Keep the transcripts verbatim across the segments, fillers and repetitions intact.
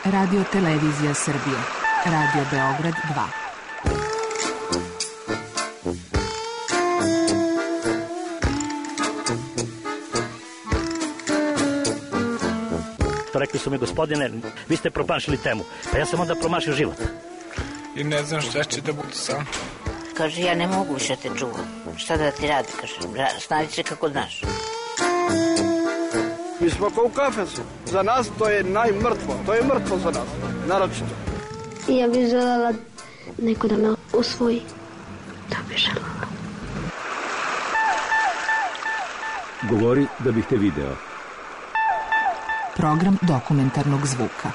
Radio Televizija Srbije. Radio Beograd dva. Rekli su mi, gospodine, vi ste promašili temu. Pa ja sam onda promašio život. I ne znam šta će da bude sam. Kaže, ja ne mogu više te čuvam. Šta da ti radi, kaže, snađi se kako znaš. Mi smo kao u kafesu. Za nas to je najmrtvo. To je mrtvo za nas, naročito. Ja bih željela neko da me usvoji. Da bih željela. Govori da bih te video. Program dokumentarnog zvuka.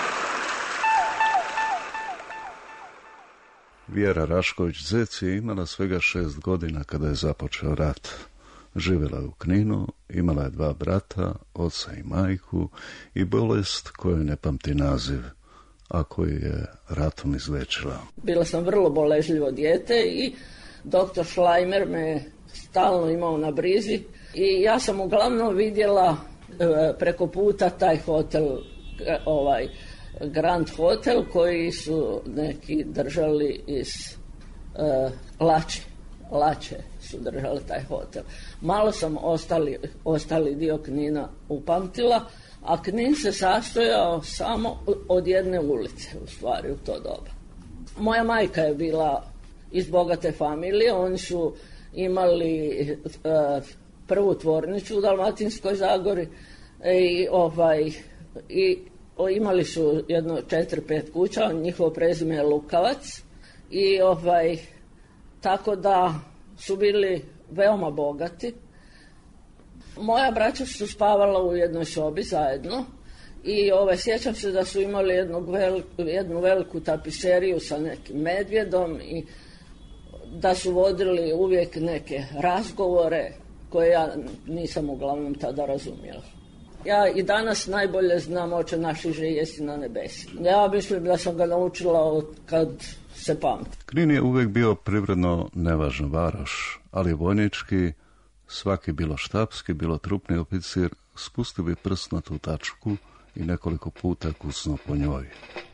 Vjera Rašković-Zec je imala svega šest godina kada je započeo rat. Živjela je u Kninu, imala je dva brata, oca i majku i bolest koju ne pamti naziv, a koju je ratom izlečila. Bila sam vrlo boležljivo dijete i doktor Šlajmer me stalno imao na brizi i ja sam uglavnom vidjela preko puta taj hotel, ovaj Grand Hotel koji su neki držali iz uh, Lače. Lače su držali taj hotel. Malo sam ostali, ostali dio Knina upamtila, a Knin se sastojao samo od jedne ulice, u stvari, u to doba. Moja majka je bila iz bogate familije, oni su imali uh, prvu tvornicu u Dalmatinskoj Zagori i, ovaj, i o, imali su jedno četiri, pet kuća, njihovo prezime je Lukavac i ovaj, tako da su bili veoma bogati. Moja braća su spavala u jednoj sobi zajedno i ovaj, sjećam se da su imali jednu, vel, jednu veliku tapiseriju sa nekim medvjedom i da su vodili uvijek neke razgovore koje ja nisam uglavnom tada razumjela. Ja i danas najbolje znam Oče naš iže jesi na nebesi. Ja mislim da sam ga naučila od kad se pamti. Knin je uvijek bio privredno nevažna varoš, ali vojnički, svaki bilo štabski, bilo trupni oficir, spustio bi prst na tu tačku i nekoliko puta kucnuo po njoj.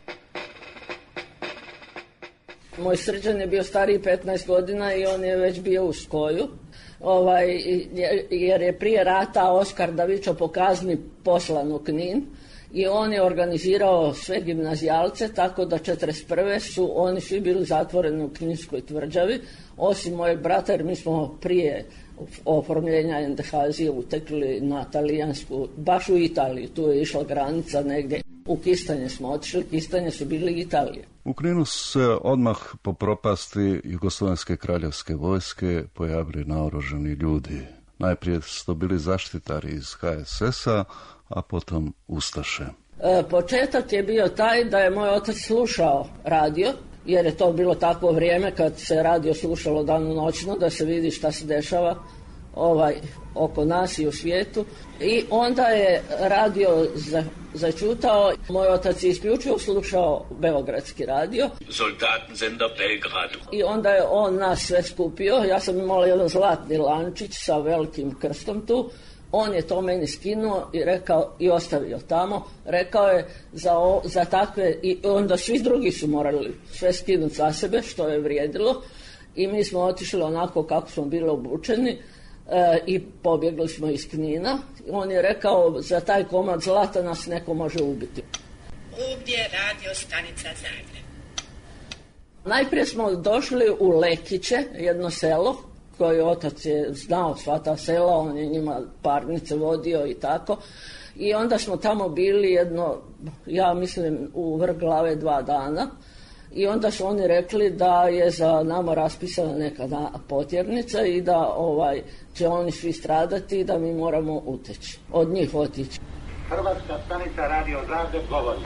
Moj Srđan je bio stariji petnaest godina i on je već bio u Skoju. Ovaj, jer je prije rata Oskar Davičo po kazni poslan u Knin i on je organizirao sve gimnazijalce, tako da četrdeset prve su oni svi bili zatvoreni u Kninskoj tvrđavi, osim mojeg brata, jer mi smo prije oformljenja Endehazije utekli na talijansku, baš u Italiju, tu je išla granica negdje. U Kistanje smo otišli, Kistanje su bili Italije. U Kninu su se odmah po propasti Jugoslovenske kraljevske vojske pojavili naoružani ljudi. Najprije su to bili zaštitari iz ha es es-a, a potom ustaše. E, početak je bio taj da je moj otac slušao radio, jer je to bilo takvo vrijeme kad se radio slušalo danonoćno, da se vidi šta se dešava ovaj, oko nas i u svijetu. I onda je radio za, začutao, moj otac je isključivo slušao beogradski radio. Soldatensender Belgrad. I onda je on nas sve skupio, ja sam imala jedan zlatni lančić sa velikim krstom tu, on je to meni skinuo i rekao i ostavio tamo, rekao je za, o, za takve, i onda svi drugi su morali sve skinuti za sebe, što je vrijedilo, i mi smo otišli onako kako smo bili obučeni. E, i pobjegli smo iz Knina. On je rekao, za taj komad zlata nas neko može ubiti. Ovdje je radio stanica Zagreb. Najprije smo došli u Lekiće, jedno selo koje otac je znao sva ta sela, on je njima parnice vodio i tako, i onda smo tamo bili jedno, ja mislim u vrh glave dva dana. I onda su oni rekli da je za nama raspisana neka potjernica i da ovaj, će oni svi stradati i da mi moramo uteći, od njih otići. Hrvatska stanica Radio Zagreb govori.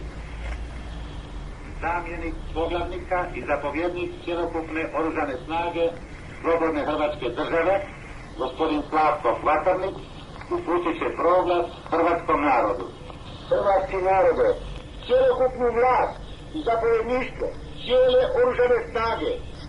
Zamjenik poglavnika i zapovjednik cjelokupne oružane snage Slobodne Hrvatske države, gospodin Slavko Hvatarnik, uputit će proglas hrvatskom narodu. Hrvatski narode, cjelokupnu vlast i zapovjedništvo cijele oružane snage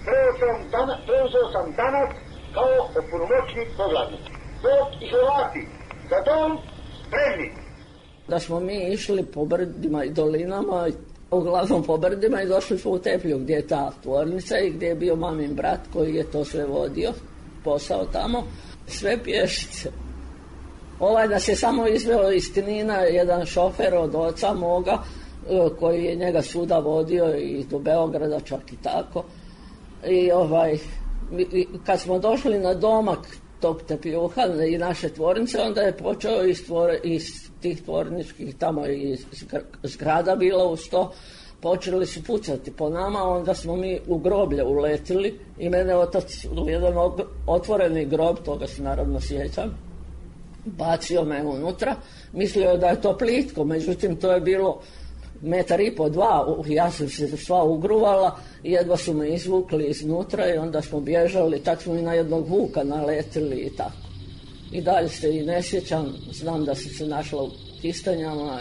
preuzeo sam danas kao opunomoćnik poglavnik. Bog i Hrvati, za dom spremni. Da smo mi išli po brdima i dolinama, uglavnom po brdima, i došli smo u Teplju gdje je ta tvornica i gdje je bio mamin brat koji je to sve vodio, posao tamo, sve pješice. Ovaj nas je samo izveo iz Knina jedan šofer od oca moga koji je njega svuda vodio i do Beograda čak i tako. I ovaj, kad smo došli na domak tog Tepljuha i naše tvornice, onda je počeo iz, tvor, iz tih tvorničkih tamo i zgrada bila uz to, počeli su pucati po nama, onda smo mi u groblje uletili i mene otac u jedan otvoreni grob, toga se naravno sjećam, bacio me unutra, mislio je da je to plitko, međutim to je bilo metar i po, dva, ja sam se sva ugruvala i jedva su me izvukli iznutra i onda smo bježali, tak smo i na jednog vuka naletili i tako. I dalje se i ne sjećam, znam da sam se našla u Kistanjama.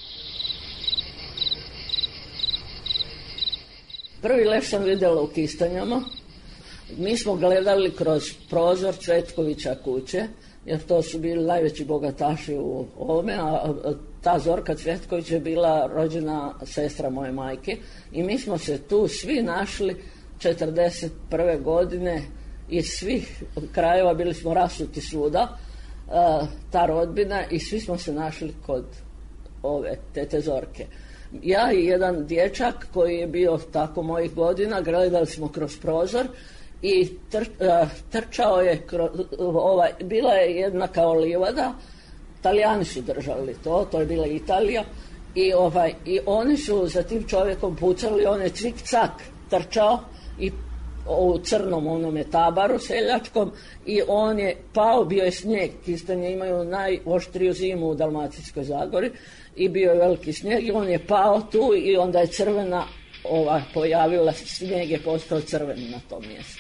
Prvi leš sam vidjela u Kistanjama. Mi smo gledali kroz prozor Cvetkovića kuće, jer to su bili najveći bogataši u ovome, a ta Zorka Cvetković je bila rođena sestra moje majke i mi smo se tu svi našli četrdeset prve godine iz svih krajeva, bili smo rasuti svuda, ta rodbina, i svi smo se našli kod ove tete Zorke. Ja i jedan dječak koji je bio tako mojih godina, gledali smo kroz prozor i tr, uh, trčao je kroz, ovaj, bila je jedna kao livada, Talijani su držali to, to je bila Italija, i, ovaj, i oni su za tim čovjekom pucali, on je cvik-cak trčao i u crnom onome tabaru seljačkom i on je pao, bio je snijeg, Kistanje imaju najoštriju zimu u Dalmatinskoj Zagori i bio je veliki snijeg i on je pao tu i onda je crvena ova, pojavila, snijeg je postao crven na tom mjestu.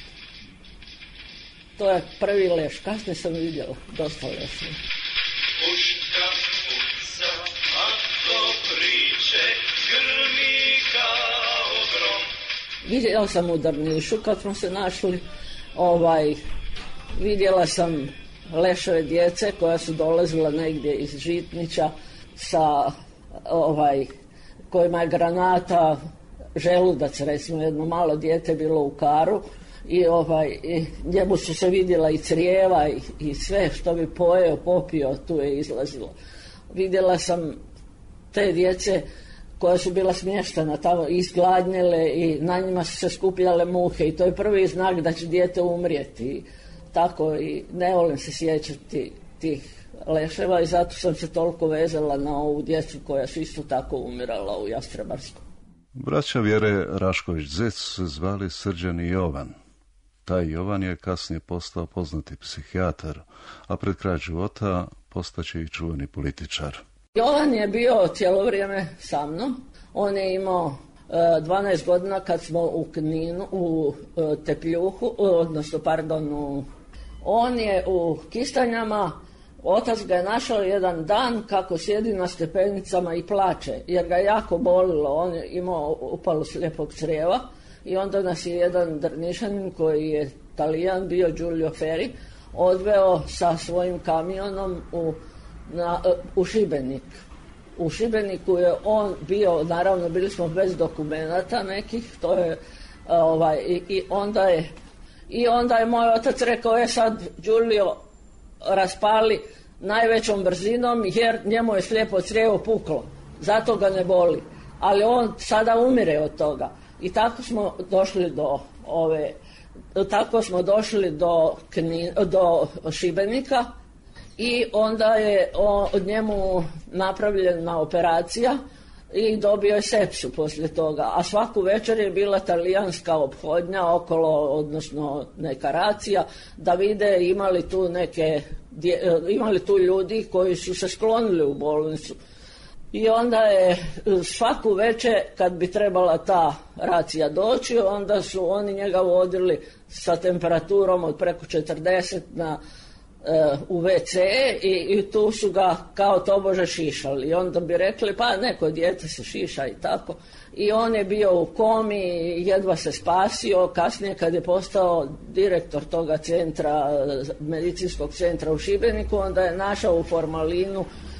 To je prvi leš, kasnije sam vidjela dosta leševa. Puška puca, ako priče, grmi kao grom. Vidjela sam u Drnišu kad smo se našli, ovaj, vidjela sam leševe djece koja su dolazila negdje iz Žitnića sa ovaj, kojima je granata, želudac, recimo jedno malo dijete bilo u karu i, ovaj, i njemu su se vidjela i crijeva i, i sve što bi pojeo, popio, tu je izlazilo. Vidjela sam te djece koja su bila smještena tamo, izgladnjele i na njima su se skupljale muhe i to je prvi znak da će dijete umrijeti. I tako i ne volim se sjećati tih leševa i zato sam se toliko vezala na ovu djecu koja su isto tako umirala u Jastrebarsku. Braća Vjere Rašković-Zec se zvali Srđan i Jovan. Taj Jovan je kasnije postao poznati psihijatar, a pred kraj života postaće i čuveni političar. Jovan je bio cijelo vrijeme sa mnom. On je imao e, dvanaest godina kad smo u Kninu, u e, Tepljuhu, odnosno, pardon, u, on je u Kistanjama, otac ga je našao jedan dan kako sjedi na stepenicama i plače, jer ga jako bolilo, on je imao upalu slijepog crijeva i onda nas je jedan Drnišanin koji je Talijan bio, Giulio Ferri, odveo sa svojim kamionom u Na, u Šibenik. U Šibeniku je on bio, naravno bili smo bez dokumenata nekih, to je ovaj, i, i onda je i onda je moj otac rekao, je sad Giulio raspali najvećom brzinom jer njemu je slijepo crijevo puklo, zato ga ne boli, ali on sada umire od toga. I tako smo došli do ove tako smo došli do, Knin, do Šibenika. I onda je od njemu napravljena operacija i dobio je sepsu poslije toga. A svaku večer je bila talijanska ophodnja okolo, odnosno neka racija, da vide imali tu neke, imali tu ljudi koji su se sklonili u bolnicu. I onda je svaku večer kad bi trebala ta racija doći, onda su oni njega vodili sa temperaturom od preko četrdeset na u ve ce i, i tu su ga kao tobože šišali i onda bi rekli pa neko dijete se šiša i tako i on je bio u komi i jedva se spasio. Kasnije kad je postao direktor toga centra, medicinskog centra u Šibeniku, onda je našao u formalinu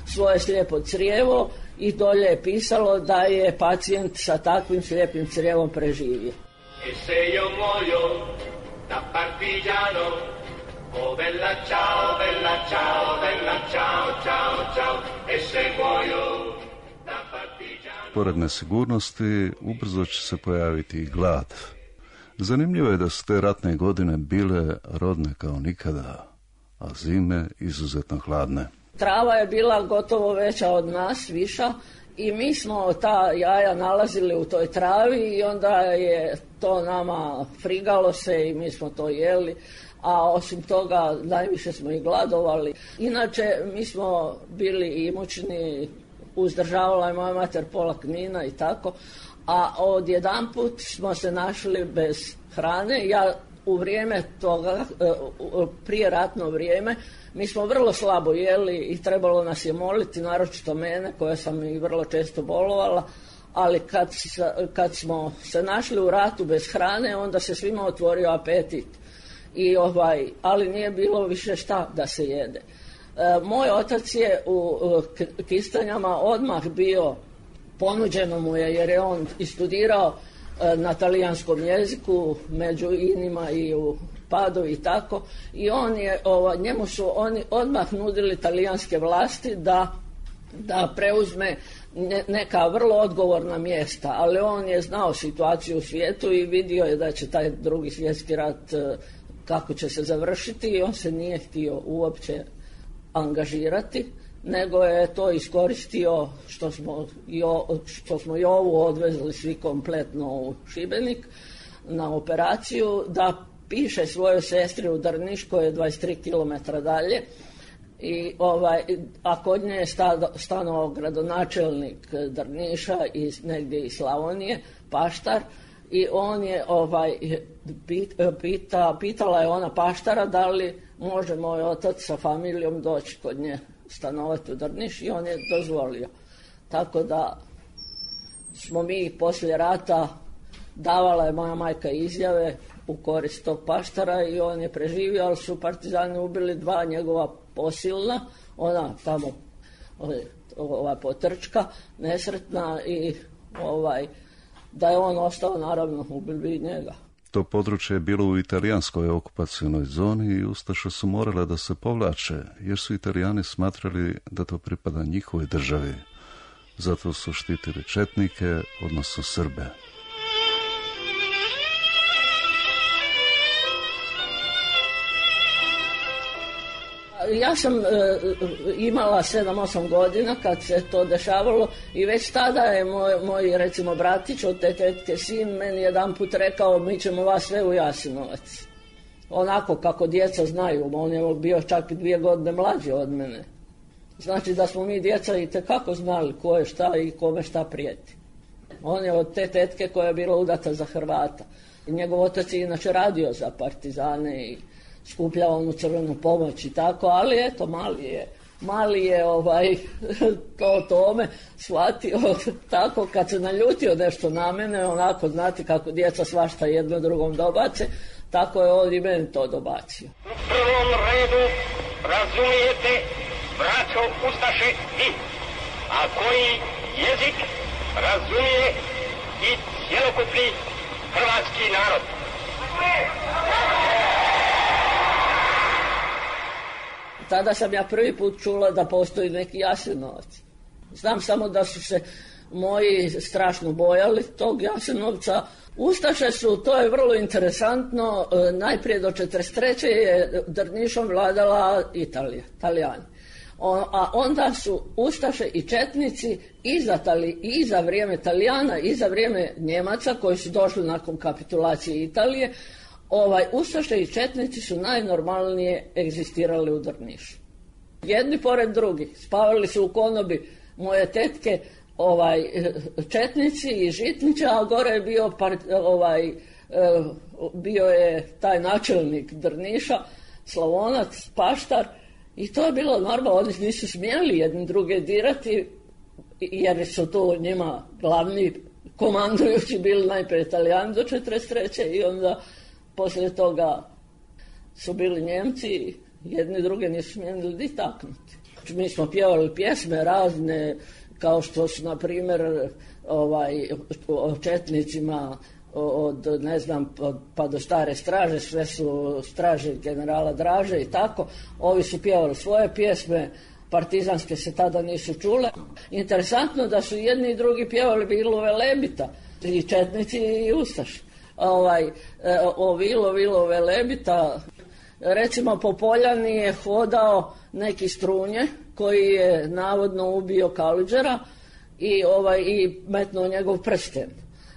svoje slijepo crijevo i dolje je pisalo da je pacijent sa takvim slijepim crijevom preživio. E se io muoio da partigiano, oh bella ciao, bella ciao, bella ciao, ciao, ciao, e se muoio da partigiano. Pored nesigurnosti, ubrzo će se pojaviti i glad. Zanimljivo je da su te ratne godine bile rodne kao nikada, a zime izuzetno hladne. Trava je bila gotovo veća od nas, viša, i mi smo ta jaja nalazili u toj travi i onda je to nama frigalo se i mi smo to jeli, a osim toga najviše smo i gladovali. Inače, mi smo bili imućni, uzdržavala je moja mater pola Knina i tako, a odjedanput smo se našli bez hrane. Ja u vrijeme toga, prije ratno vrijeme, mi smo vrlo slabo jeli i trebalo nas je moliti, naročito mene koja sam i vrlo često bolovala, ali kad, kad smo se našli u ratu bez hrane, onda se svima otvorio apetit. I ovaj, ali nije bilo više šta da se jede. E, moj otac je u Kistanjama odmah bio, ponuđeno mu je jer je on istudirao e, na talijanskom jeziku među inima i u Padovi i tako, i on je, ova, njemu su oni odmah nudili talijanske vlasti da, da preuzme ne, neka vrlo odgovorna mjesta, ali on je znao situaciju u svijetu i vidio je da će taj drugi svjetski rat e, kako će se završiti i on se nije htio uopće angažirati, nego je to iskoristio što smo, jo, što smo Jovu odvezli svi kompletno u Šibenik na operaciju, da piše svojoj sestri u Drniš koja je dvadeset tri kilometra dalje, i ovaj, a kod nje je stanovao gradonačelnik Drniša i negdje iz Slavonije, Paštar, i on je ovaj, pita, pitala je ona Paštara da li može moj otac sa familijom doći kod nje stanovati u Drniš, i on je dozvolio. Tako da smo mi poslije rata, davala je moja majka izjave u korist tog Paštara i on je preživio, ali su partizani ubili dva njegova posilna, ona tamo ova potrčka nesretna, i ovaj, da je on ostao, naravno ubili i njega. To područje je bilo u italijanskoj okupacijnoj zoni i ustaše su morale da se povlače, jer su Italijani smatrali da to pripada njihovoj državi. Zato su štitili četnike, odnosno Srbe. Ja sam e, imala sedam osam godina kad se to dešavalo i već tada je moj, moj recimo bratić od te tetke sin meni jedan put rekao mi ćemo vas sve u Jasenovac. Onako kako djeca znaju, on je bio čak dvije godine mlađi od mene. Znači da smo mi djeca i tekako znali ko je šta i kome šta prijeti. On je od te tetke koja je bila udata za Hrvata. I njegov otac je inače radio za partizane i skupljao onu crvenu pomoć i tako, ali eto, mali je, mali je ovaj, to tome shvatio tako, kad se naljutio nešto na mene, onako, znate kako djeca svašta jedno drugom dobace, tako je on i meni to dobacio. U prvom redu razumijete, braćo ustaše, vi, a koji jezik razumije i cjelokupni hrvatski narod. Tada sam ja prvi put čula da postoji neki Jasenovac. Znam samo da su se moji strašno bojali tog Jasenovca. Ustaše su, to je vrlo interesantno, najprije do četrdeset treće je Drnišom vladala Italija, Talijani. A onda su ustaše i četnici i za, tali, i za vrijeme Talijana i za vrijeme Njemaca koji su došli nakon kapitulacije Italije, ovaj, ustaše i četnici su najnormalnije egzistirali u Drnišu. Jedni pored drugih, spavali su u konobi moje tetke, ovaj, četnici i žitniče, a gore je bio, part, ovaj, bio je taj načelnik Drniša, Slavonac, Paštar, i to je bilo normalno, oni nisu smjeli jedni druge dirati, jer su to njima glavni komandujući bili najprije Italijani do četrdeset treće i onda poslije toga su bili Njemci, jedni druge nisu smjeli dotaknuti. Mi smo pjevali pjesme razne, kao što su, na primjer, ovaj, o četnicima, od, ne znam, pa do Stare straže, sve su straže generala Draže i tako. Ovi su pjevali svoje pjesme, partizanske se tada nisu čule. Interesantno da su jedni i drugi pjevali Vilu Velebita, i četnici i ustaši. Ovaj, o Vilo, Vilo Velebita, recimo po Poljani je hodao neki Strunje koji je navodno ubio Kaliđera i, ovaj, i metnuo njegov prsten.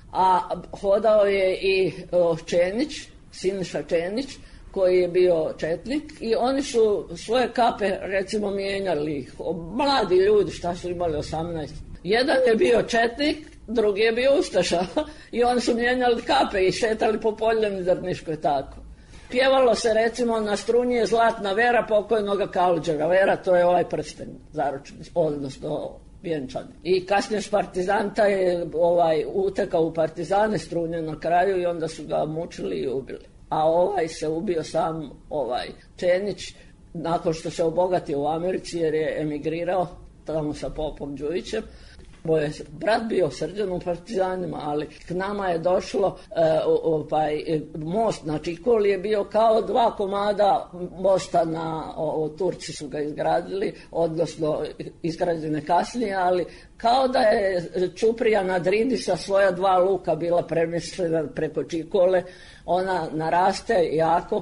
A hodao je i o, Čenić, Siniša Čenić, koji je bio četnik, i oni su svoje kape recimo mijenjali. Mladi ljudi, šta su imali, osamnaest. Jedan je bio četnik, drugi je bio ustaša i oni su mijenjali kape i šetali po Poljani Drniškoj tako. Pjevalo se recimo na Strunji je Zlatna Vera pokojnoga Kaliđera. Vera, to je ovaj prsten zaručen, odnosno vjenčan. I kasnije s partizanta je ovaj, utekao u partizane Strunje na kraju i onda su ga mučili i ubili. A ovaj se ubio sam, ovaj Čenić, nakon što se obogatio u Americi jer je emigrirao tamo sa popom Đujićem. Moj je brat bio srđan u partizanima, ali k nama je došlo e, ovaj, most na Čikoli je bio kao dva komada mosta na, o, o, Turci su ga izgradili, odnosno izgrađene kasnije, ali kao da je Ćuprija na Dridi sa svoja dva luka bila premještena preko Čikole, ona naraste jako.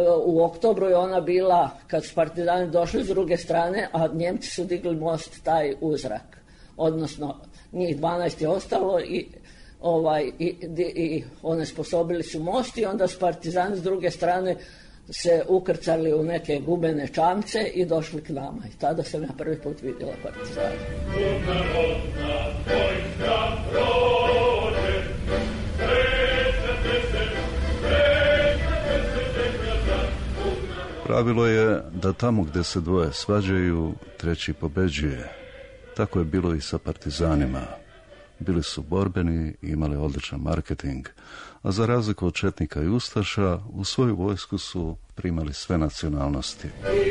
U oktobru je ona bila, kad su partizani došli s druge strane, a Njemci su digli most taj u zrak. Odnosno, njih dvanaest je ostalo i, ovaj, i, i onesposobili su most i onda su partizani s druge strane se ukrcali u neke gubene čamce i došli k nama. I tada sam ja prvi put vidjela partizane. Pravilo je da tamo gdje se dvoje svađaju, treći pobeđuje. Tako je bilo i sa partizanima. Bili su borbeni i imali odličan marketing, a za razliku od četnika i ustaša, u svoju vojsku su primali sve nacionalnosti.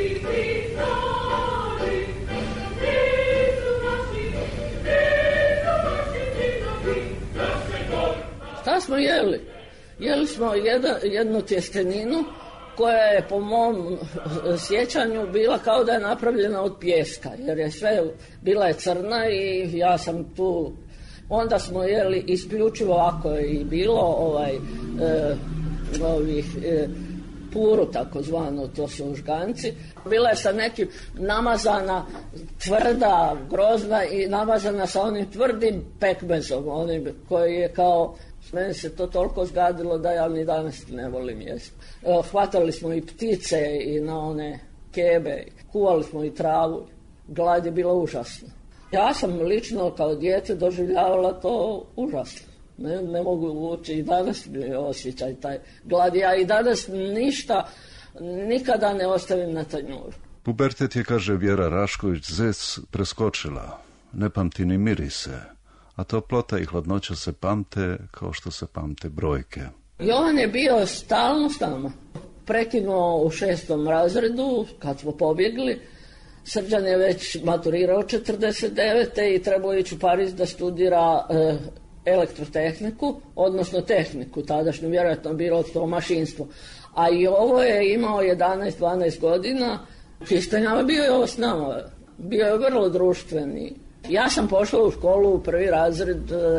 Šta smo jeli? Jeli smo jedan, jednu tjesteninu koja je po mom sjećanju bila kao da je napravljena od pijeska, jer je sve, bila je crna i ja sam tu, onda smo jeli isključivo, ako je i bilo, ovaj, e, ovih, e, puru takozvano, to su užganci, bila je sa nekim namazana, tvrda, grozna i namazana sa onim tvrdim pekmezom, onim koji je kao, meni se to toliko zgadilo da ja ni danas ne volim jesti. Hvatali smo i ptice i na one kebe, kuvali smo i travu, glad je bila užasna. Ja sam lično kao dijete doživljavala to užasno. Ne, ne mogu ući i danas mi osjećaj taj glad. Ja i danas ništa, nikada ne ostavim na tanjuru. Pubertet je, kaže Vjera Rašković-Zec, preskočila. Ne pamti ni mirise, a toplota i hladnoća se pamte kao što se pamte brojke. Jovan je bio stalno s nama. Prekinuo u šestom razredu, kad smo pobjegli. Srđan je već maturirao četrdeset devete i trebao ići u Pariz da studira e, elektrotehniku, odnosno tehniku, tadašnju vjerojatno bilo to mašinstvo. A i ovo je imao jedanaest dvanaest godina, Kistanjama bio je ovo s nama, bio je vrlo društveni. Ja sam pošla u školu u prvi razred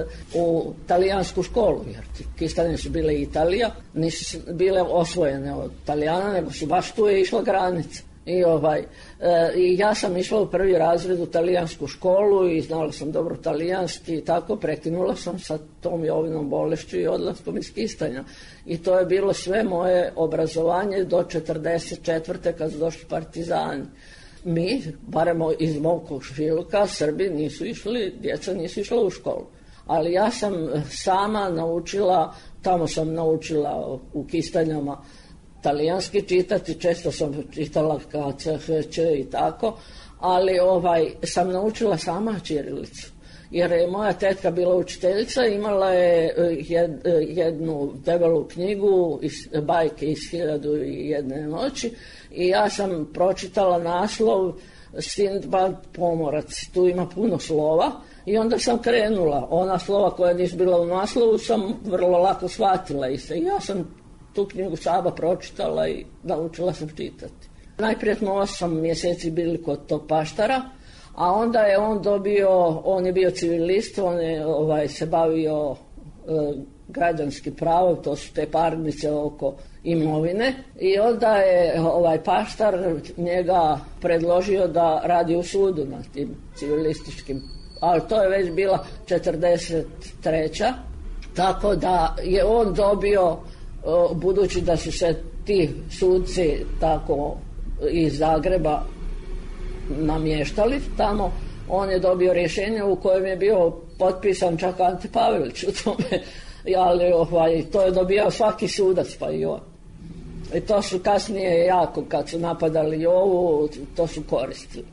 u talijansku školu, jer Kistanje su bile Italija, nisu bile osvojene od Talijana, nego su baš tu je išla granica. I, ovaj, e, i ja sam išla u prvi razred u talijansku školu i znala sam dobro talijanski i tako, prekinula sam sa tom Jovinom bolešću i odlaskom iz Kistanja. I to je bilo sve moje obrazovanje do četrdeset četvrte kad su došli partizani. Mi, barem iz mog komšiluka, Srbi nisu išli, djeca nisu išla u školu. Ali ja sam sama naučila, tamo sam naučila u Kistanjama talijanski čitati, često sam čitala K C H Č i tako, ali ovaj, sam naučila sama ćirilicu. Jer je moja tetka bila učiteljica, imala je jed, jednu debelu knjigu iz bajke iz hiljadu i jedne noći i ja sam pročitala naslov Sindbad pomorac, tu ima puno slova i onda sam krenula. Ona slova koja nisu bila u naslovu sam vrlo lako shvatila i se. Ja sam tu knjigu Saba pročitala i naučila sam čitati. Najprije smo osam mjeseci bili kod tog paštara, a onda je on dobio, on je bio civilist, on je ovaj, se bavio e, građanskim pravom, to su te parnice oko imovine i onda je ovaj paštar njega predložio da radi u sudu na tim civilističkim, ali to je već bila četrdeset treća tako da je on dobio, budući da su se ti suci tako iz Zagreba namještali tamo, on je dobio rješenje u kojem je bio potpisan čak Ante Pavelić u tome, ali ovaj, to je dobijao svaki sudac pa i on. I to su kasnije jako, kad su napadali Jovu, to su koristili.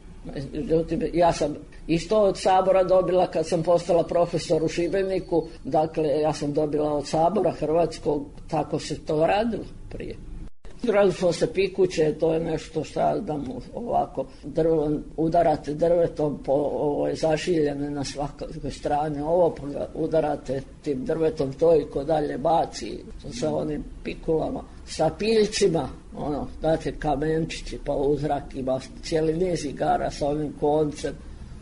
Ja sam isto od Sabora dobila kad sam postala profesor u Šibeniku, dakle ja sam dobila od Sabora Hrvatskog, tako se to radilo prije. Radili smo se pikuće, to je nešto šta da mu ovako drvo, udarate drvetom po ovoj zašiljene na svakoj strani ovo, pa ga udarate tim drvetom to i ko dalje baci sa onim pikulama, sa piljcima, ono, date kamenčići pa u zrak ima cijeli niz igara sa onim koncem.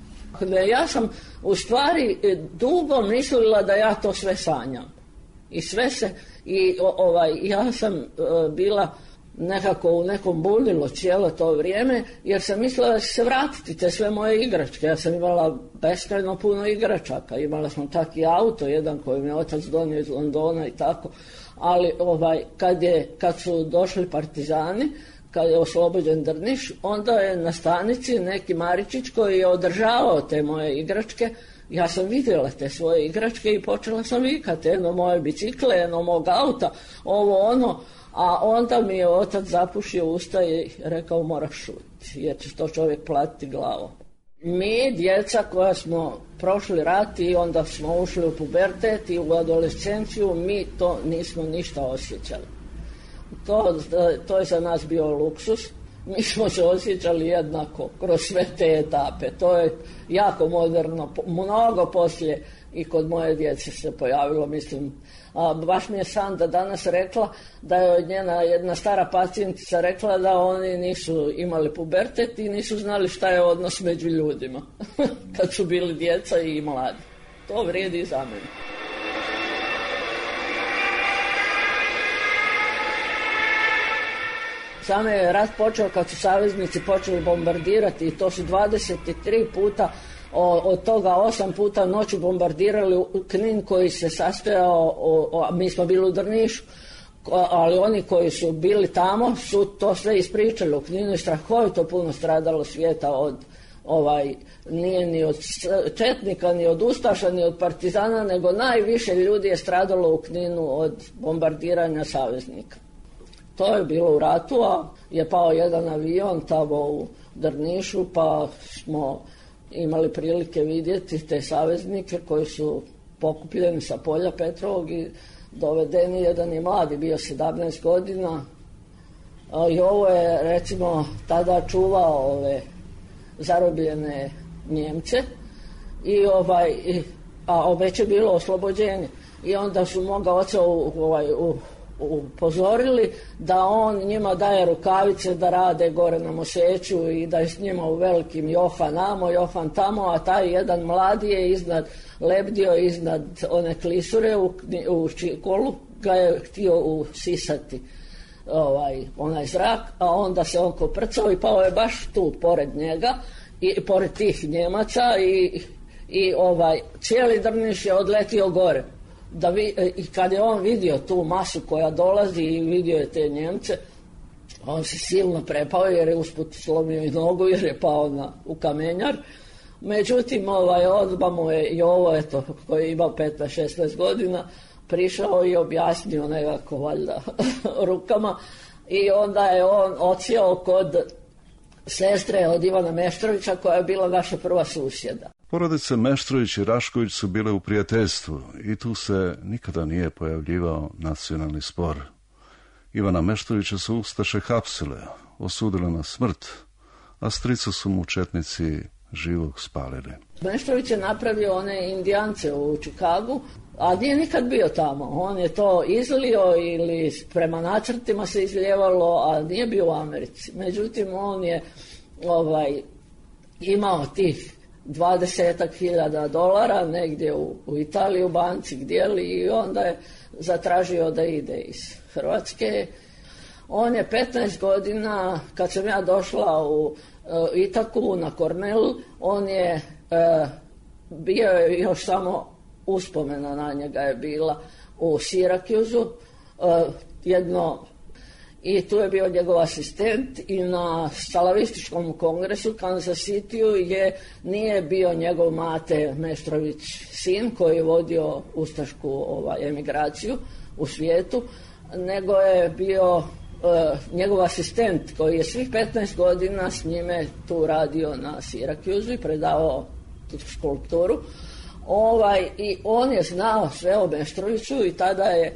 Ja sam u stvari dugo mislila da ja to sve sanjam. I sve se, i ovaj, ja sam uh, bila nekako u nekom bunilo cijelo to vrijeme, jer sam mislila da će se vratiti te sve moje igračke. Ja sam imala beskrajno puno igračaka, imala sam tak i auto, jedan koji mi je otac donio iz Londona i tako, ali ovaj, kad, je, kad su došli partizani, kad je oslobođen Drniš, onda je na stanici neki Maričić koji je održavao te moje igračke. Ja sam vidjela te svoje igračke i počela sam vikati, eno moje bicikle, eno mog auta, ovo ono, a onda mi je otac zapušio usta i rekao moraš šutiti, jer će to čovjek platiti glavom. Mi, djeca koja smo prošli rat i onda smo ušli u pubertet i u adolescenciju, mi to nismo ništa osjećali. To, to je za nas bio luksus. Mi smo se osjećali jednako kroz sve te etape. To je jako moderno, mnogo poslije i kod moje djece se pojavilo, mislim. A baš mi je Sanda danas rekla da je njena jedna stara pacijentica rekla da oni nisu imali pubertet i nisu znali šta je odnos među ljudima kad su bili djeca i mladi. To vrijedi i za mene. Sam je rat počeo kad su saveznici počeli bombardirati i to su dvadeset tri puta, od toga osam puta noću bombardirali Knin koji se sastojao, a mi smo bili u Drnišu, ali oni koji su bili tamo su to sve ispričali. U Kninu je strahovito puno stradalo svijeta od ovaj, nije ni od četnika, ni od ustaša, ni od partizana, nego najviše ljudi je stradalo u Kninu od bombardiranja saveznika. To je bilo u ratu, a je pao jedan avion tamo u Drnišu, pa smo imali prilike vidjeti te saveznike koji su pokupljeni sa polja Petrovog i dovedeni. Jedan je mladi, bio sedamnaest godina, i ovo je recimo tada čuvao ove zarobljene Njemce i ovaj, a već je bilo oslobođenje i onda su moga oca u, ovaj, u upozorili da on njima daje rukavice da rade gore na Moseću i da je s njima u velikim Johan amo, Johan tamo, a taj jedan mladi je iznad, lebdio iznad one klisure u, u Čikolu, ga je htio usisati ovaj, onaj zrak, a onda se on koprcao i pao je baš tu pored njega i pored tih Njemaca i, i ovaj, cijeli Drniš je odletio gore. Da vi, i kad je on vidio tu masu koja dolazi i vidio je te Njemce, on se silno prepao jer je usput slomio i nogu jer je pao na, u kamenjar. Međutim, ovaj, odmah mu je i ovo, eto, koji je imao petnaest šesnaest godina, prišao i objasnio nekako valjda rukama i onda je on odsjeo kod sestre od Ivana Meštrovića koja je bila naša prva susjeda. Porodice Meštrović i Rašković su bile u prijateljstvu i tu se nikada nije pojavljivao nacionalni spor. Ivana Meštrovića su ustaše hapsile, osudile na smrt, a stricu su mu četnici živog spalili. Meštrović je napravio one Indijance u Čikagu, a nije nikad bio tamo. On je to izlio ili prema nacrtima se izljevalo, a nije bio u Americi. Međutim, on je ovaj, imao tih dvadesetak hiljada dolara negdje u, u Italiji u banci gdje li, i onda je zatražio da ide iz Hrvatske. On je petnaest godina, kad sam ja došla u uh, Itaku na Cornell, on je uh, bio je još samo uspomena na njega je bila u Siracusu, uh, jedno, i tu je bio njegov asistent, i na Salavističkom kongresu Kansas Cityu je, nije bio njegov Mate Meštrović sin koji je vodio ustašku ovaj, emigraciju u svijetu, nego je bio uh, njegov asistent koji je svih petnaest godina s njime tu radio na Siracusu i predavao tu skulpturu. Ovaj, i on je znao sve o Meštroviću i tada je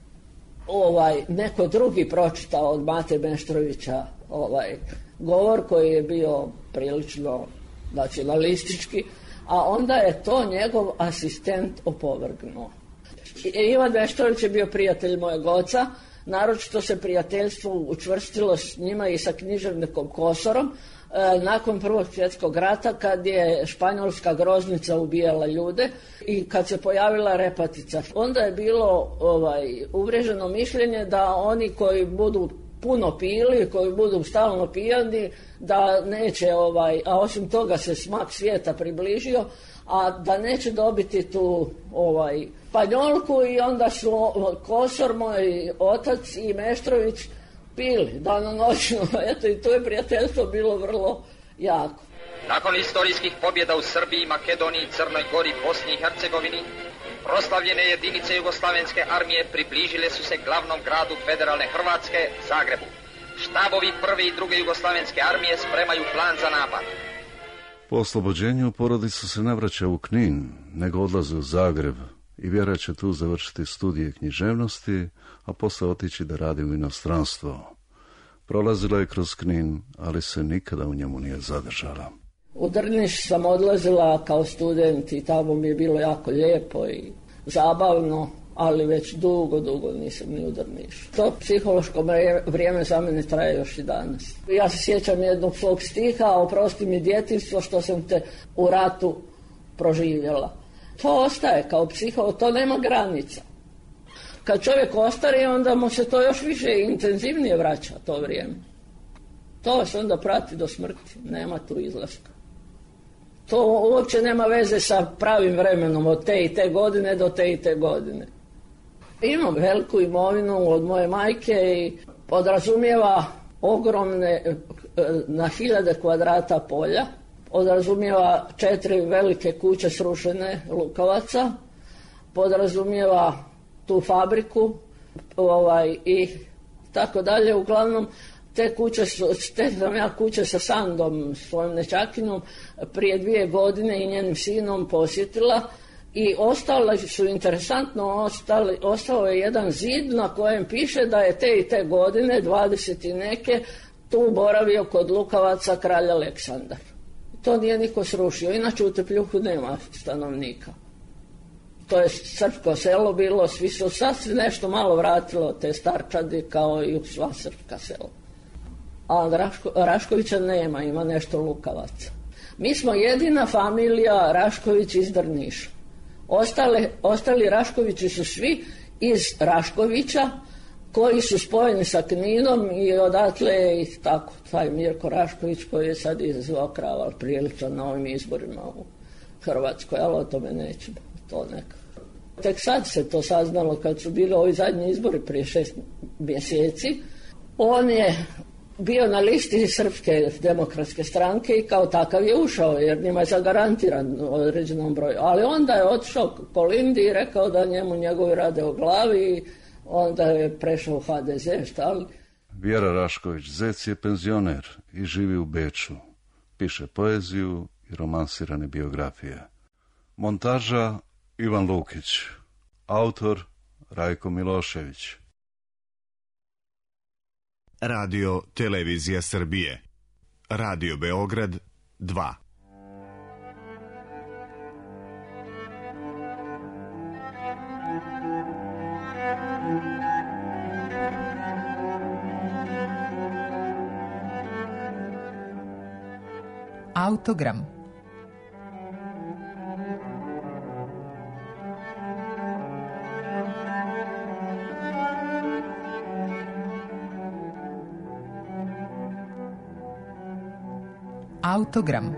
ovaj, neko drugi pročitao od Mate Meštrovića ovaj, govor koji je bio prilično nacionalistički, a onda je to njegov asistent opovrgnuo. Ivan Meštrović je bio prijatelj mojeg oca, naročito se prijateljstvo učvrstilo s njima i sa književnikom Kosorom nakon Prvog svjetskog rata, kad je španjolska groznica ubijala ljude i kad se pojavila repatica. Onda je bilo ovaj, uvriježeno mišljenje da oni koji budu puno pili, koji budu stalno pijani, da neće, ovaj, a osim toga se smak svijeta približio, a da neće dobiti tu ovaj, panjolku, i onda su Kosor, moj otac i Meštrović pili danonoćno. Eto, i to je prijateljstvo bilo vrlo jako. Nakon istorijskih pobjeda u Srbiji, Makedoniji, Crnoj Gori, Bosni i Hercegovini, proslavljene jedinice Jugoslavenske armije približile su se glavnom gradu federalne Hrvatske, Zagrebu. Štabovi prve i druge Jugoslavenske armije spremaju plan za napad. Po oslobođenju porodica se ne vraća u Knin, nego odlaze u Zagreb i Vjera će tu završiti studije književnosti, a posle otići da radi u inostranstvo. Prolazila je kroz Knin, ali se nikada u njemu nije zadržala. U Drniš sam odlazila kao student i tamo mi je bilo jako lijepo i zabavno, ali već dugo, dugo nisam ni u Drnišu. To psihološko vrijeme za mene traje još i danas. Ja se sjećam jednog svog stiha, oprosti mi djetinjstvo što sam te u ratu proživjela. To ostaje kao psiho, to nema granica. Kad čovjek ostari, onda mu se to još više intenzivnije vraća, to vrijeme. To se onda prati do smrti, nema tu izlaska. To uopće nema veze sa pravim vremenom od te i te godine do te i te godine. Imam veliku imovinu od moje majke i podrazumijeva ogromne, na hiljade kvadrata polja, podrazumijeva četiri velike kuće srušene Lukavaca, podrazumijeva tu fabriku ovaj, i tako dalje. Uglavnom, te kuće su, te sam ja kuće sa Sandom, svojom nečakinom, prije dvije godine i njenim sinom posjetila i ostale su interesantno, ostali, ostao je jedan zid na kojem piše da je te i te godine, dvadeset i neke, tu boravio kod Lukavaca kralj Aleksandar. To nije niko srušio, inače u Tepljuhu nema stanovnika. To je srpsko selo bilo, svi su sad nešto malo vratilo, te starčadi kao i u sva srpska sela. A Raško, Raškovića nema, ima nešto Lukavaca. Mi smo jedina familija Rašković iz Drniša. Ostale, ostali Raškovići su svi iz Raškovića, koji su spojeni sa Kninom i odatle i tako, taj Mirko Rašković koji je sad izazvao kraval prilično na ovim izborima u Hrvatskoj, ali o tome nećemo, to nekako. Tek sad se to saznalo kad su bili ovi zadnji izbori prije šest mjeseci. On je bio na listi Srpske demokratske stranke i kao takav je ušao, jer njima je zagarantiran u određenom broju. Ali onda je otišao Kolindi i rekao da njemu njegovi rade o glavi i onda je prešao u ha de ze, šta li? Vjera Rašković Zec je penzioner i živi u Beču. Piše poeziju i romansirane biografije. Montaža Ivan Lukić. Autor Rajko Milošević. Radio Televizija Srbije. Radio Beograd dva. Autogram. Autogram.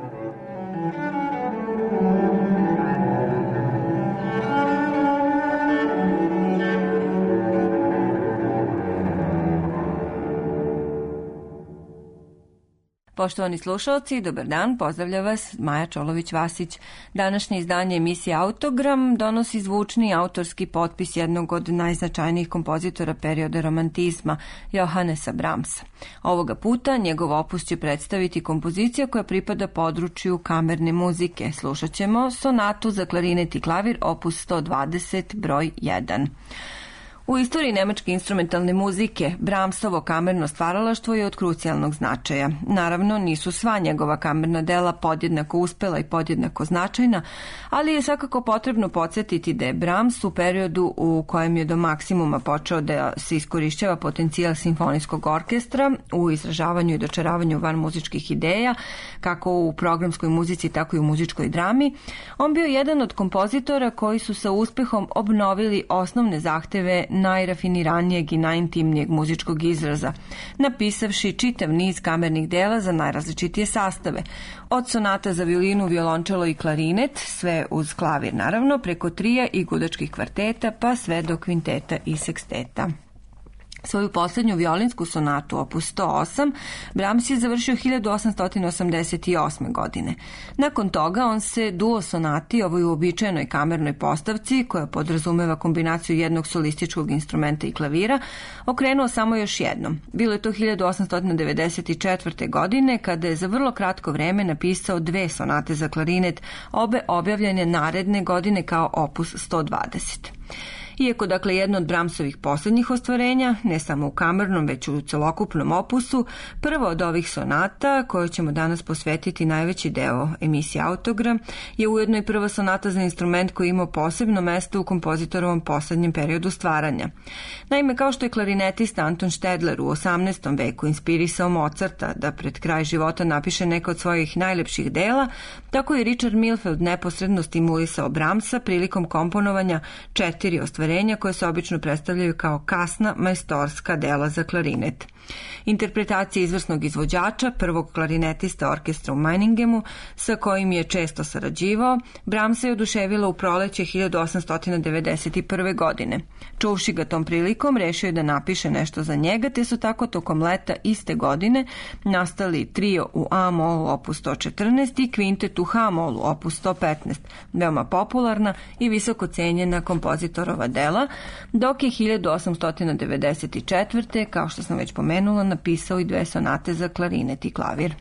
Poštovani slušalci, dobar dan, pozdravlja vas Maja Čolović-Vasić. Današnje izdanje emisije Autogram donosi zvučni autorski potpis jednog od najznačajnijih kompozitora perioda romantizma, Johannesa Brahmsa. Ovoga puta njegov opus će predstaviti kompozicija koja pripada području kamerne muzike. Slušat ćemo sonatu za klarinet i klavir opus sto dvadeset broj jedan. U istoriji nemačke instrumentalne muzike Brahmsovo kamerno stvaralaštvo je od krucijalnog značaja. Naravno, nisu sva njegova kamerna dela podjednako uspela i podjednako značajna, ali je svakako potrebno podsjetiti da je Brahms u periodu u kojem je do maksimuma počeo da se iskorišćava potencijal simfonijskog orkestra u izražavanju i dočaravanju van muzičkih ideja, kako u programskoj muzici, tako i u muzičkoj drami, on bio jedan od kompozitora koji su sa uspehom obnovili osnovne zahteve najrafiniranijeg i najintimnijeg muzičkog izraza, napisavši čitav niz kamernih dela za najrazličitije sastave, od sonata za violinu, violončelo i klarinet, sve uz klavir naravno, preko trija i gudačkih kvarteta, pa sve do kvinteta i seksteta. Svoju posljednju violinsku sonatu opus sto osam Brahms je završio hiljadu osamsto osamdeset osme. godine. Nakon toga on se duo sonati, ovoj uobičajenoj kamernoj postavci, koja podrazumeva kombinaciju jednog solističkog instrumenta i klavira, okrenuo samo još jednom. Bilo je to hiljadu osamsto devedeset četvrte. godine, kada je za vrlo kratko vreme napisao dve sonate za klarinet, obe objavljene naredne godine kao opus sto dvadeset. Iako, dakle, jedno od Brahmsovih posljednjih ostvarenja, ne samo u kamernom, već u celokupnom opusu, prvo od ovih sonata, koju ćemo danas posvetiti najveći deo emisije Autogram, je ujedno i prva sonata za instrument koji imao posebno mesto u kompozitorovom posljednjem periodu stvaranja. Naime, kao što je klarinetista Anton Štedler u osamnaestom veku inspirisao Mozarta da pred kraj života napiše neka od svojih najlepših dela, tako i Richard Milfeld neposredno stimulisao Brahmsa prilikom komponovanja četiri ostvarenja koje se obično predstavljaju kao kasna majstorska dela za klarinet. Interpretacija izvrsnog izvođača, prvog klarinetista orkestra u Meiningemu, sa kojim je često sarađivao, Brahmsa je oduševila u proleće hiljadu osamsto devedeset prve. godine. Čuvši ga tom prilikom, rešio je da napiše nešto za njega, te su tako tokom leta iste godine nastali trio u A-molu opus sto četrnaest i kvintet u H-molu opus sto petnaest, veoma popularna i visoko cenjena kompozitorova dela, dok je hiljadu osamsto devedeset četvrte. kao što sam već pomenula, napisao i dve sonate za klarinet i klavir.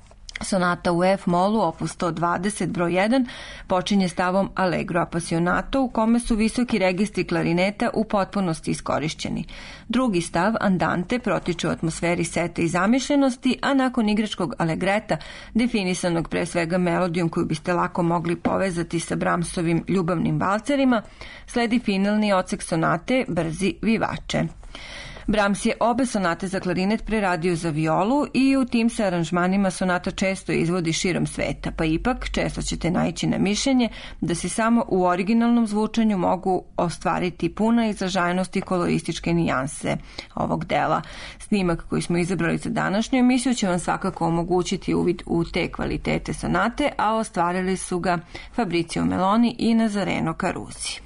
Sonata u F-molu opus sto dvadeset broj jedan počinje stavom Allegro appassionato, u kome su visoki registri klarineta u potpunosti iskorišćeni. Drugi stav, Andante, protiče u atmosferi seta i zamišljenosti, a nakon igračkog alegreta, definisanog pre svega melodijom koju biste lako mogli povezati sa Brahmsovim ljubavnim valcerima, sledi finalni odsek sonate, brzi vivače. Brahms je obe sonate za klarinet preradio za violu i u tim se aranžmanima sonata često izvodi širom sveta, pa ipak često ćete naići na mišljenje da se samo u originalnom zvučanju mogu ostvariti puna izražajnost i kolorističke nijanse ovog dela. Snimak koji smo izabrali za današnju emisiju će vam svakako omogućiti uvid u te kvalitete sonate, a ostvarili su ga Fabrizio Meloni i Nazareno Carusi.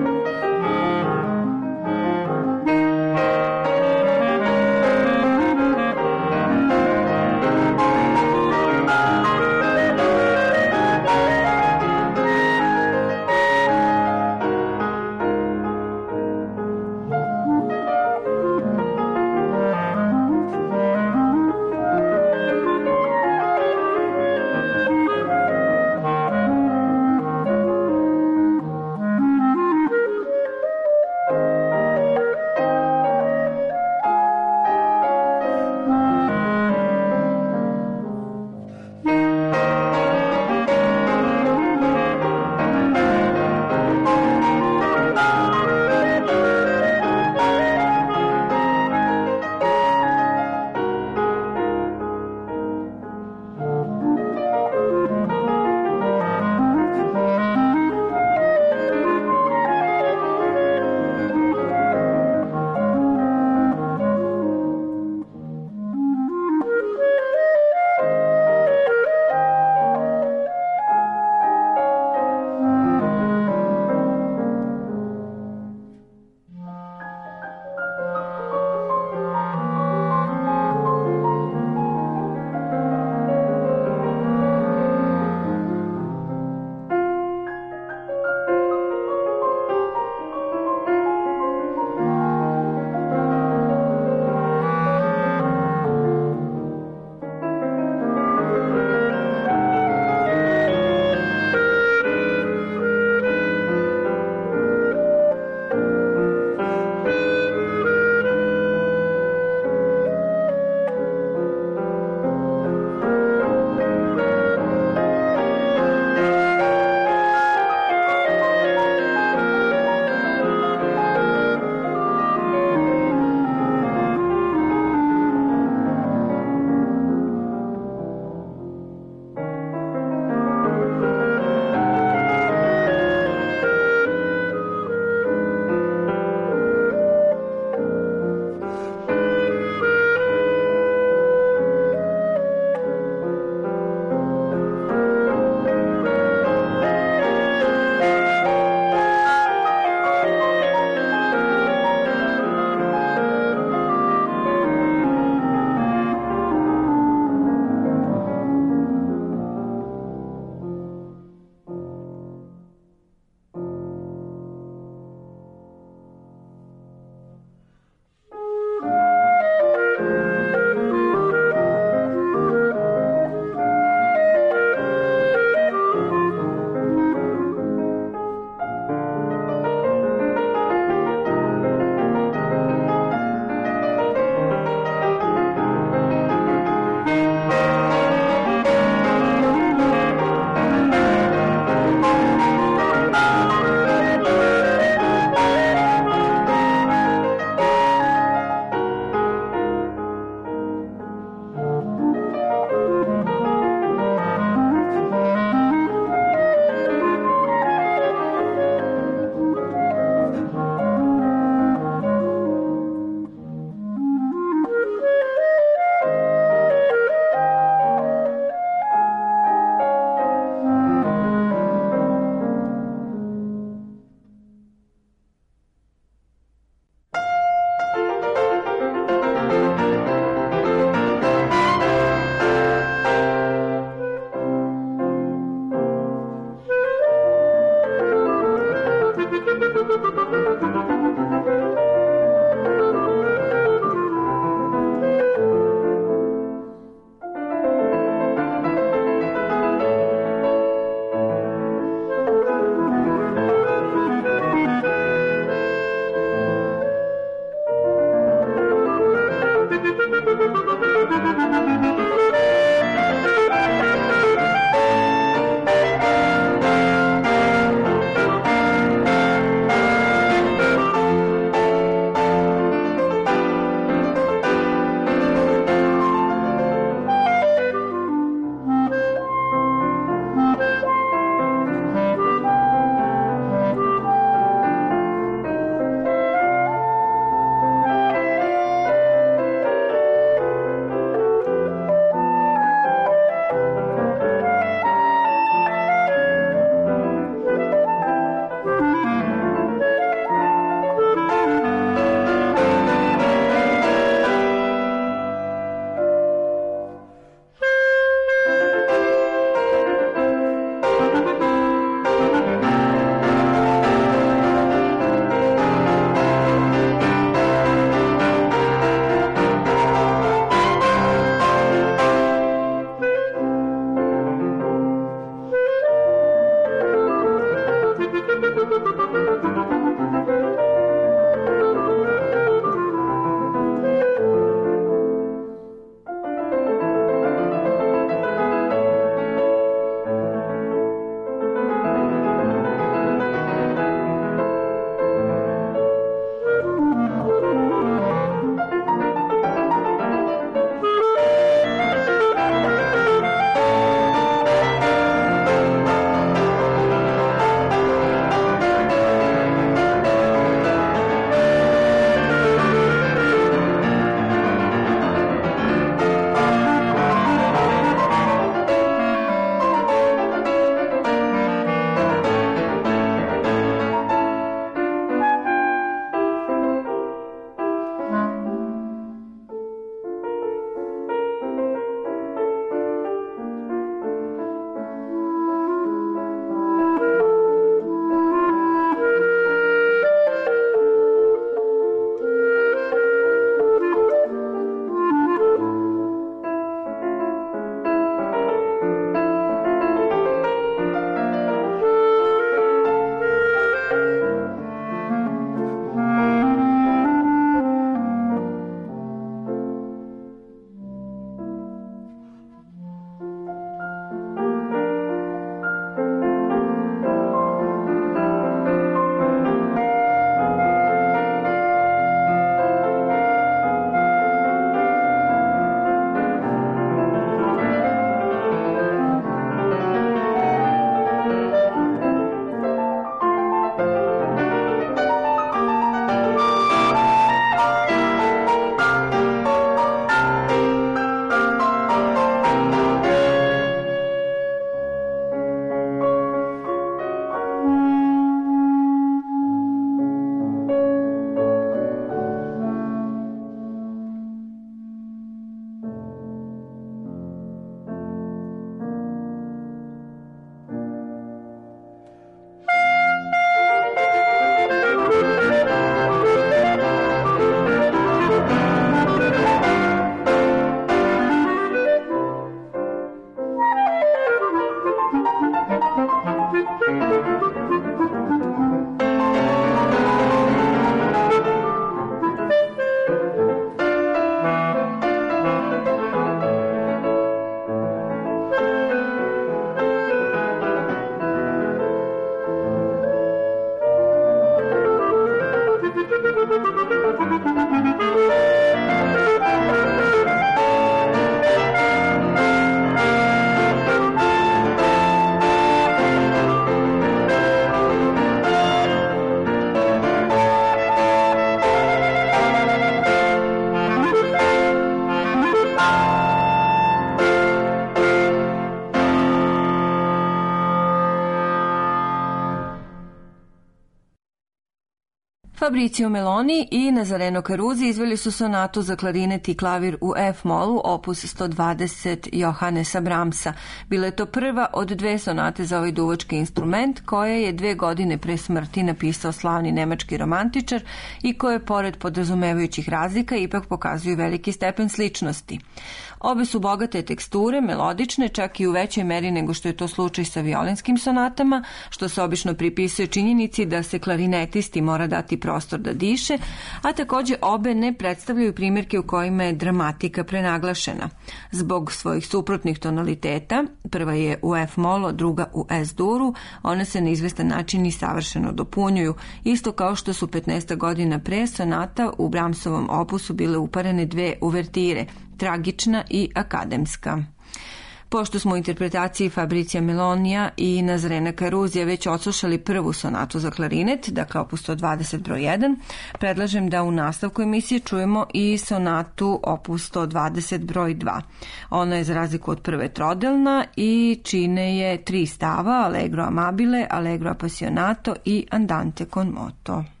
Fabrizio Meloni i Nazareno Carusi izveli su sonatu za klarinet i klavir u F-molu, opus sto dvadeset Johannesa Brahmsa. Bila je to prva od dve sonate za ovaj duvački instrument, koje je dve godine pre smrti napisao slavni nemački romantičar i koje, pored podrazumevajućih razlika, ipak pokazuju veliki stepen sličnosti. Obe su bogate teksture, melodične, čak i u većoj meri nego što je to slučaj sa violinskim sonatama, što se obično pripisuje činjenici da se klarinetisti mora dati prostor da diše, a takođe obe ne predstavljaju primjerke u kojima je dramatika prenaglašena. Zbog svojih suprotnih tonaliteta, prva je u F-molu, druga u S-duru, one se na izvestan način i savršeno dopunjuju, isto kao što su petnaest godina pre sonata u Brahmsovom opusu bile uparene dve uvertire, tragična i akademska. Pošto smo u interpretaciji Fabricija Melonija i Nazarena Carusija već odslušali prvu sonatu za klarinet, dakle opus sto dvadeset broj jedan, predlažem da u nastavku emisije čujemo i sonatu opus sto dvadeset broj dva. Ona je za razliku od prve trodelna i čine je tri stava, allegro amabile, allegro appassionato i andante con moto.